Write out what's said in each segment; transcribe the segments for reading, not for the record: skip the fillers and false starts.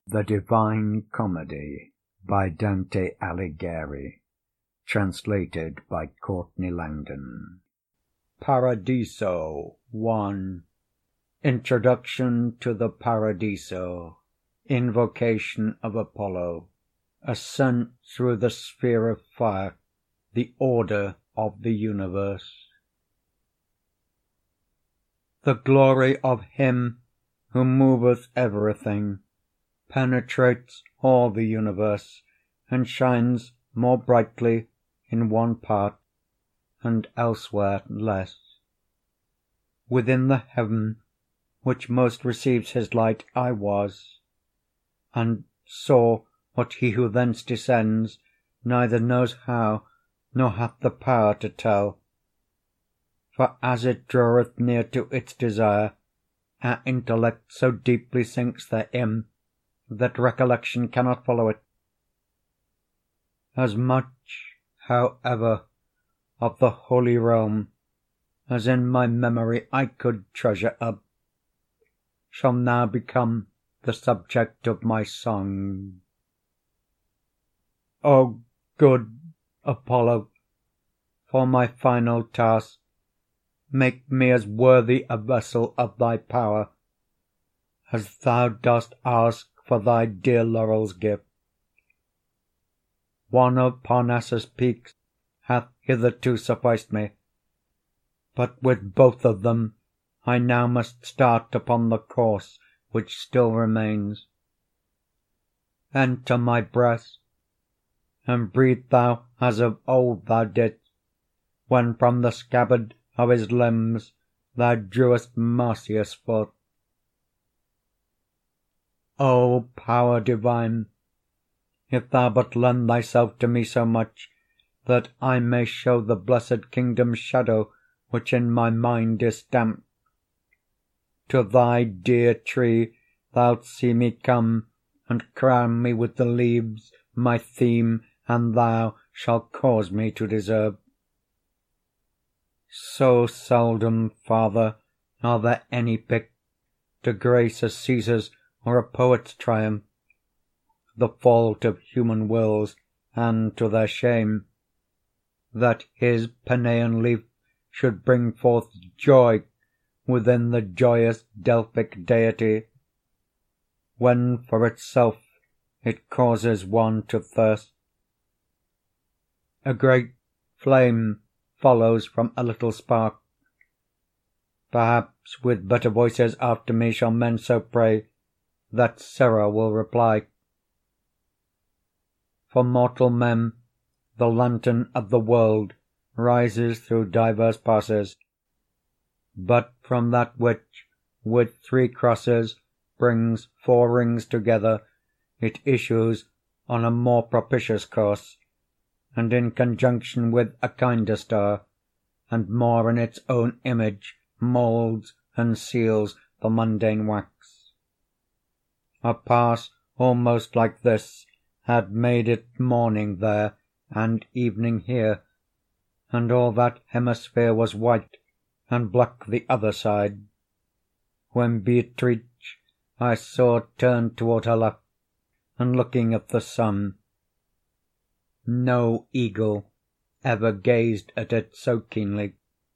The Divine Comedy by Dante Alighieri, translated by Courtney Langdon. Paradiso 1. Introduction to the Paradiso. Invocation of Apollo. Ascent through the sphere of fire. The order of the universe. The glory of him who moveth everything penetrates all the universe, and shines more brightly in one part, and elsewhere less. Within the heaven which most receives his light I was, and saw what he who thence descends neither knows how, nor hath the power to tell. For as it draweth near to its desire, our intellect so deeply sinks therein, that recollection cannot follow it. As much, however, of the holy realm as in my memory I could treasure up, shall now become the subject of my song. O good Apollo, for my final task, make me as worthy a vessel of thy power as thou dost ask for thy dear laurel's gift. One of Parnassus' peaks hath hitherto sufficed me, but with both of them I now must start upon the course which still remains. Enter my breast, and breathe thou as of old thou didst, when from the scabbard of his limbs thou drewest Marsyas forth. O power divine, if thou but lend thyself to me so much that I may show the blessed kingdom's shadow which in my mind is stamped, to thy dear tree thou'lt see me come, and crown me with the leaves my theme and thou shalt cause me to deserve. So seldom, Father, are there any picked to grace a Caesar's or a poet's triumph, the fault of human wills, and to their shame, that his Penaean leaf should bring forth joy within the joyous Delphic deity, when for itself it causes one to thirst. A great flame follows from a little spark. Perhaps with better voices after me shall men so pray that Sera will reply. For mortal men the lantern of the world rises through diverse passes, but from that which with 3 crosses brings 4 rings together it issues on a more propitious course, and in conjunction with a kinder star, and more in its own image moulds and seals the mundane wax. A pass almost like this had made it morning there and evening here, and all that hemisphere was white, and black the other side, when Beatrice I saw turned toward her left, and looking at the sun. No eagle ever gazed at it so keenly.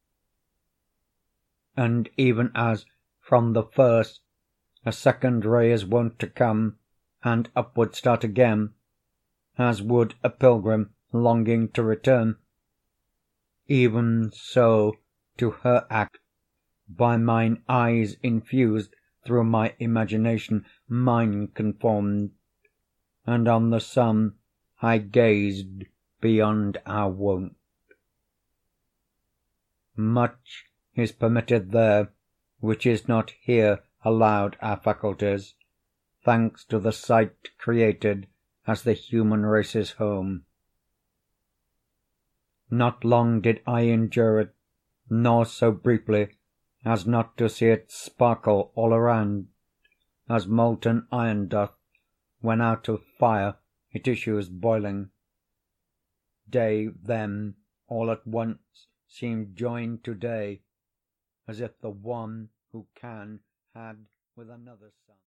And even as from the first a second ray is wont to come and upward start again, as would a pilgrim longing to return, even so to her act, by mine eyes infused through my imagination, mine conformed, and on the sun I gazed beyond our wont. Much is permitted there which is not here allowed our faculties, thanks to the sight created as the human race's home. Not long did I endure it, nor so briefly as not to see it sparkle all around, as molten iron doth when out of fire it issues boiling. Day then all at once seemed joined to day, as if the one who can had with another sun.